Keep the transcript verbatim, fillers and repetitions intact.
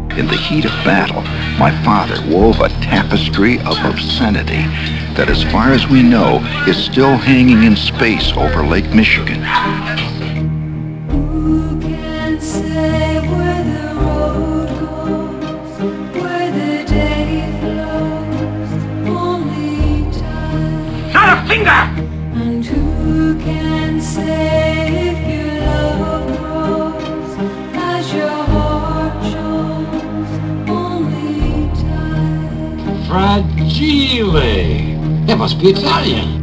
In the heat of battle, my father wove a tapestry of obscenity that, as far as we know, is still hanging in space over Lake Michigan. Who can say where the road goes, where the day flows, only time. Not a finger! And who can say if your love grows as your heart shows, only time. Fragile. That must be Italian.